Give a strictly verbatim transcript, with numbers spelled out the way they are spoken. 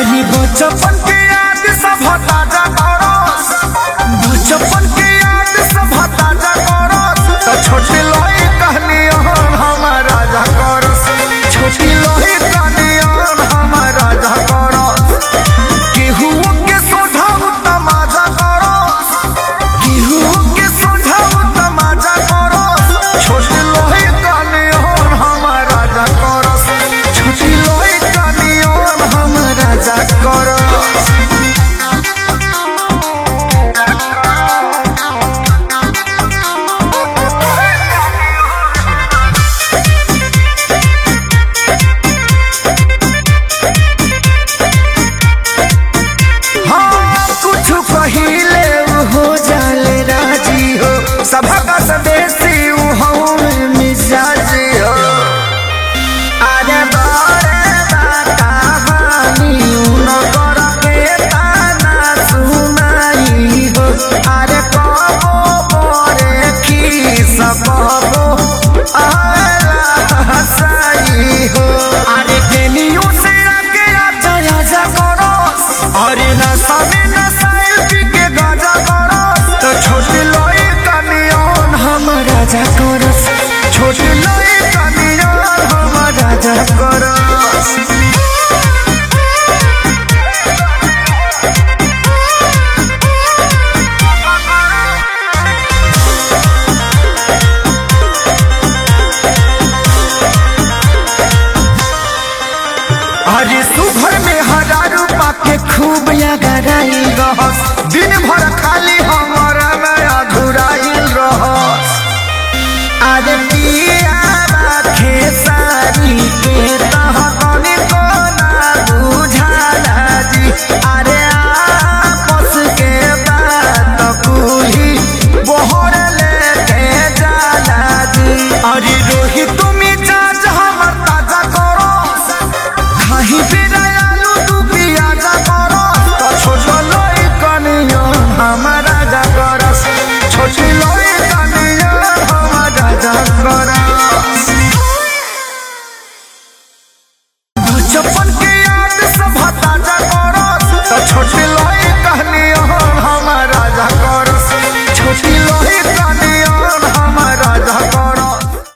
अरे बचपन के याद सब ताजा करस, बचपन के याद सब ताजा करस। तो छोटी लोई कहनियन हमर राजा करस, छोटी लोई कहनियन हमर राजा करस। केहू के सोझाऊ तमाजा करस, केहू के सोझाऊ तमाजा करस। छोटी लोई कहनियन हमर राजा करस, छोटी लोई कहनियन हमर राजा करस। सबका सदेशी हूँ मिजाजी हो। अरे बारे कहानी न कर के ताना सुनाई हो। अरे कबो बोरे की सबो हसाई हो। अरे केनियो से आके आजा आजा करो, अरे नशा में नशाई पी के गाजा करो। तो छोटी लोई राजा करस, छोटी लोई कहनियन हमर राजा करस। अरे सुभर में हजारू पाके खूब अगराई रहस, दिन भर खाली हमारा में अधुराइल रहस। अरे पिया खेसारी के तहकनी को ना बुझाला जी। अरे आपस के बात कुली बोहर लेके जाला जी। अरे रोही तुमी जाज हमर ताजा करो, खाही बिना आलू तू पियाजा करो। तो छोटो लोई कहनियन हमर राजा करस, छोटी लोई कहनियन हमर राजा करस। बचपन के याद सब ताजा करस, तो छोटी लोई